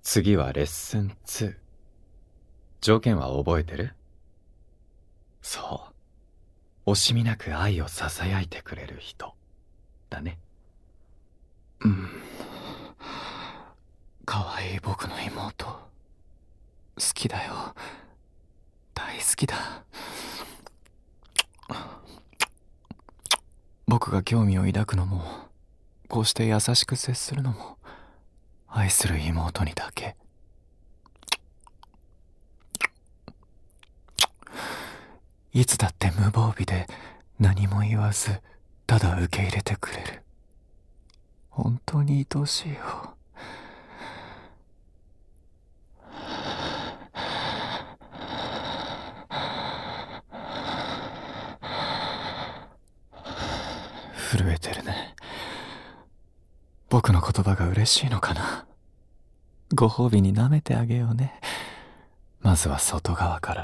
次はレッスン2。条件は覚えてる？そう。惜しみなく愛を囁いてくれる人。だね。 可愛い僕の妹。好きだよ。大好きだ。僕が興味を抱くのも、こうして優しく接するのも、愛する妹にだけ。いつだって無防備で何も言わず、ただ受け入れてくれる。本当に愛しいよ。震えてるね。僕の言葉が嬉しいのかな。ご褒美に舐めてあげようね。まずは外側から。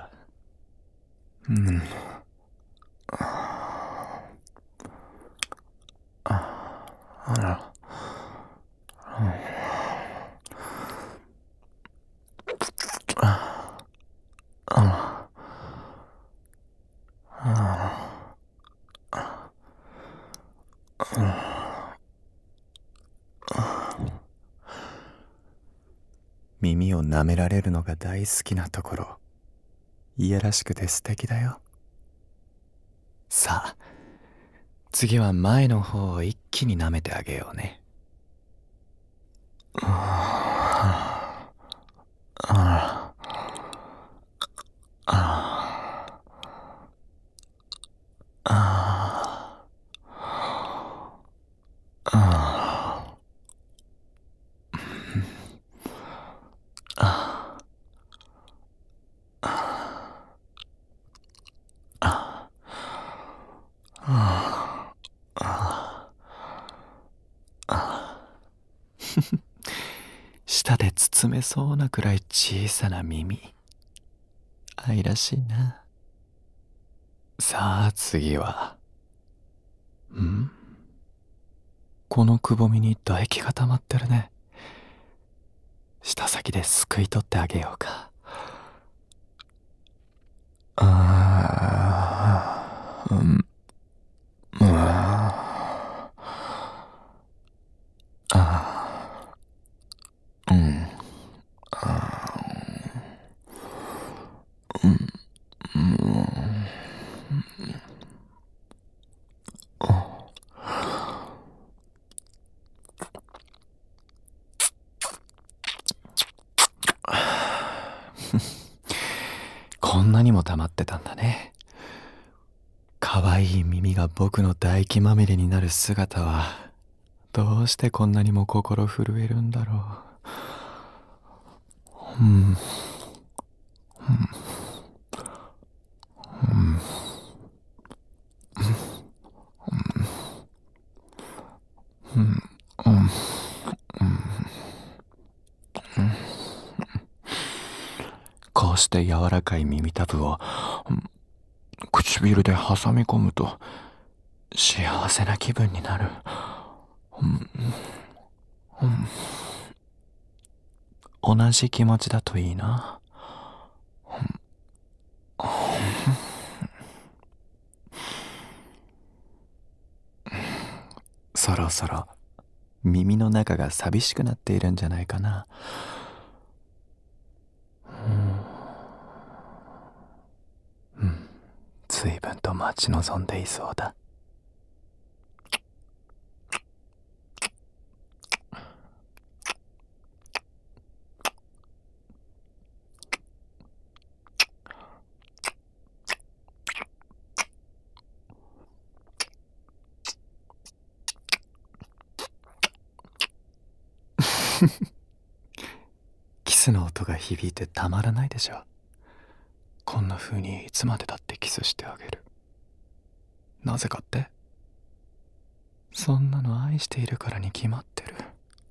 耳を舐められるのが大好きなところ、いやらしくて素敵だよ。さあ、次は前の方を一気に舐めてあげようね。舌で包めそうなくらい小さな耳。愛らしいな。さあ次は。このくぼみに唾液が溜まってるね。舌先ですくい取ってあげようか。こんなにも溜まってたんだね。可愛い耳が僕の唾液まみれになる姿は、どうしてこんなにも心震えるんだろう。こうして柔らかい耳たぶを唇で挟み込むと幸せな気分になる。同じ気持ちだといいな。そろそろ耳の中が寂しくなっているんじゃないかな。随分と待ち望んでいそうだ。キスの音が響いてたまらないでしょ。こんな風にいつまでだってキスしてあげる。なぜかって？そんなの愛しているからに決まってる。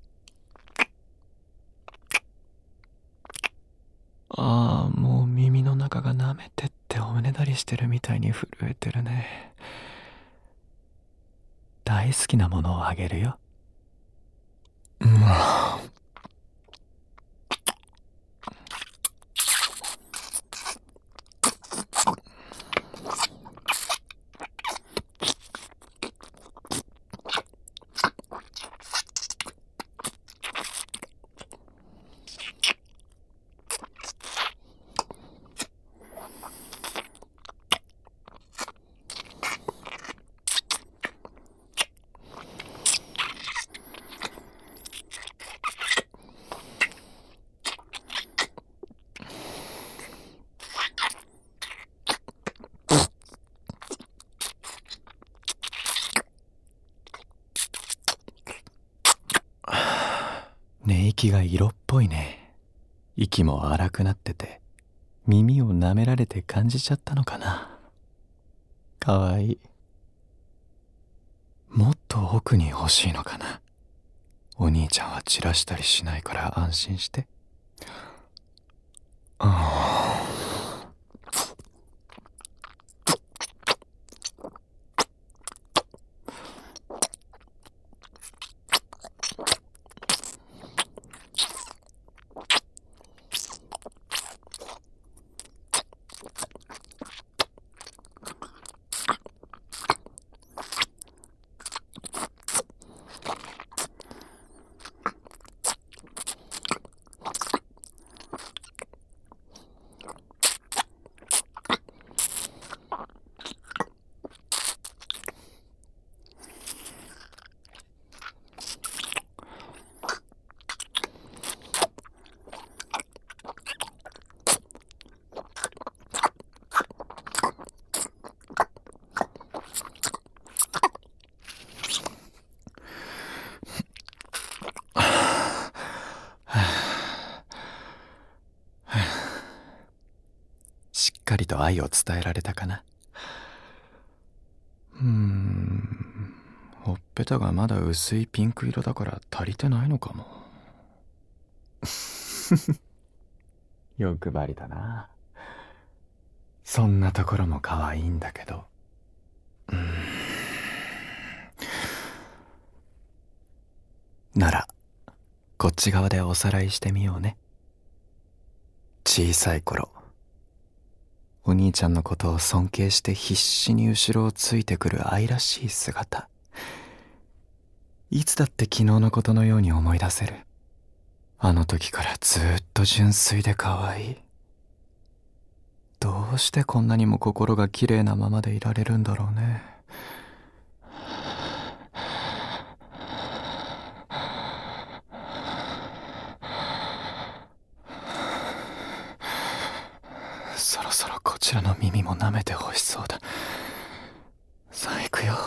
もう耳の中が舐めてっておねだりしてるみたいに震えてるね。大好きなものをあげるよ。 息が色っぽいね。息も荒くなってて、耳を舐められて感じちゃったのかな。かわいい。もっと奥に欲しいのかな。お兄ちゃんは散らしたりしないから安心して。しっかりと愛を伝えられたかな。ほっぺたがまだ薄いピンク色だから足りてないのかも。欲張りだな。そんなところも可愛いんだけど。ならこっち側でおさらいしてみようね。小さい頃、お兄ちゃんのことを尊敬して必死に後ろをついてくる愛らしい姿、いつだって昨日のことのように思い出せる。あの時からずっと純粋で可愛い。どうしてこんなにも心が綺麗なままでいられるんだろうね。そろそろこちらの耳も舐めてほしそうだ。さあ行くよ。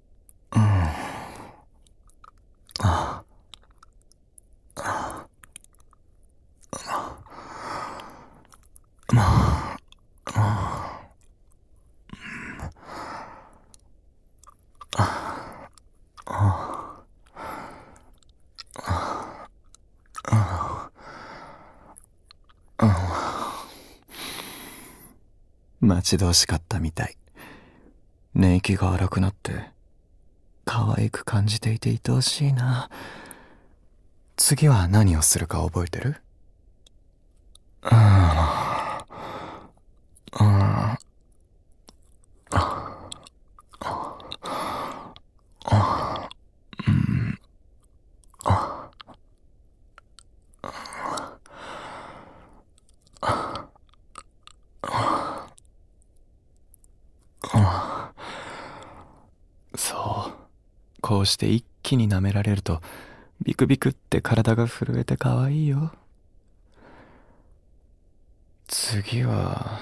待ち遠しかったみたい。寝息が荒くなって可愛く感じていて愛おしいな。次は何をするか覚えてる？そう、こうして一気に舐められるとビクビクって体が震えて可愛いよ。次は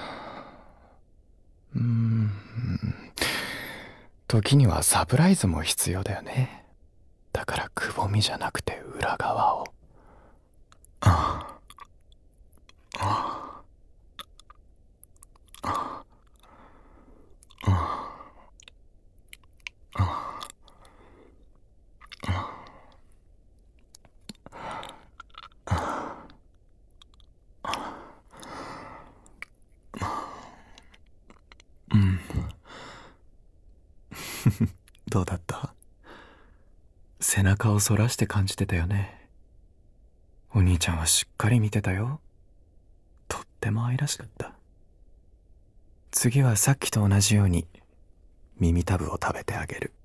時にはサプライズも必要だよね。だからくぼみじゃなくて裏側を。どうだった？背中を反らして感じてたよね。お兄ちゃんはしっかり見てたよ。とっても愛らしかった。次はさっきと同じように耳たぶを食べてあげる。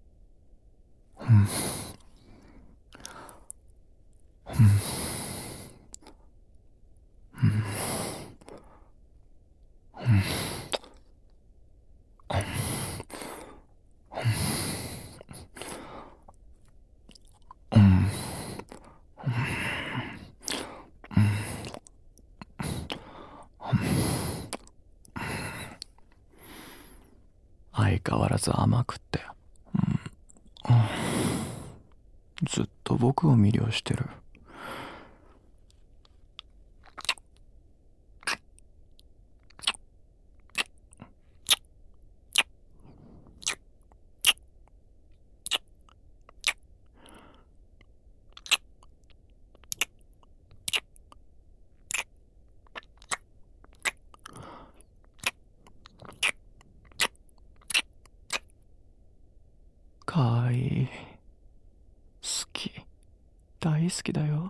相変わらず甘くって、ずっと僕を魅了してる。 いい。好き。大好きだよ。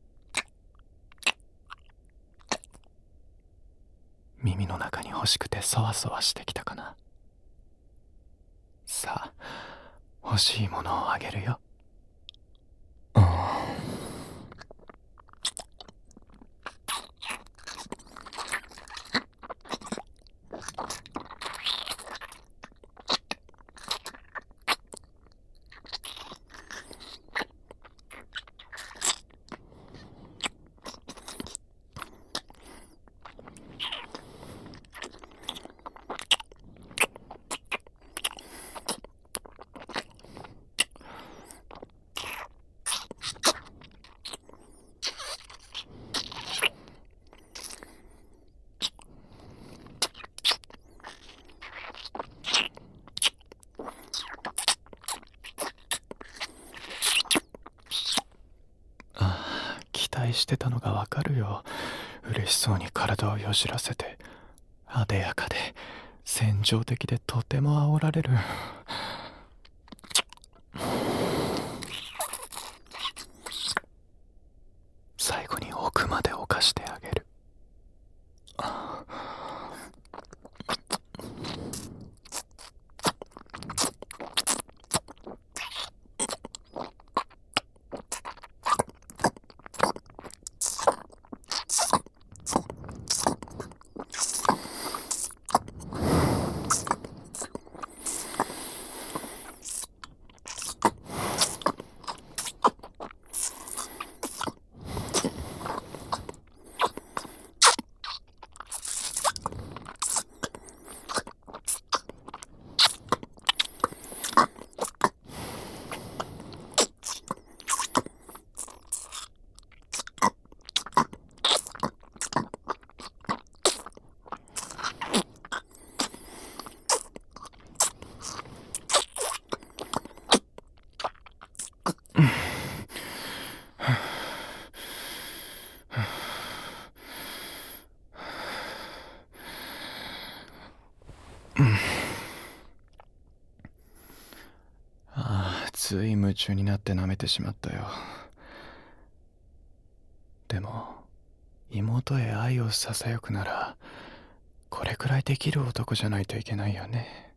耳の中に欲しくてそわそわしてきたかな。さあ、欲しいものをあげるよ。期待してたのがわかるよ。嬉しそうに体をよじらせて、あでやかで戦場的でとても煽られる。最後に奥まで犯してあげる。つい夢中になって舐めてしまったよ。でも妹へ愛をささやくならこれくらいできる男じゃないといけないよね。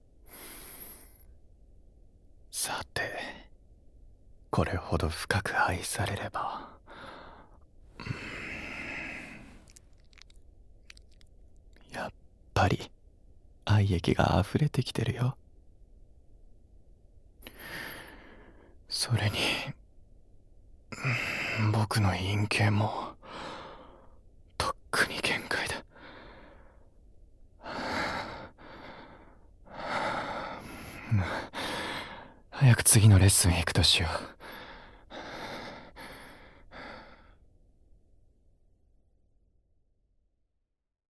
さて、これほど深く愛されれば、やっぱり愛液が溢れてきてるよ。それに僕の陰茎もとっくに限界だ。早く次のレッスンへ行くとしよう。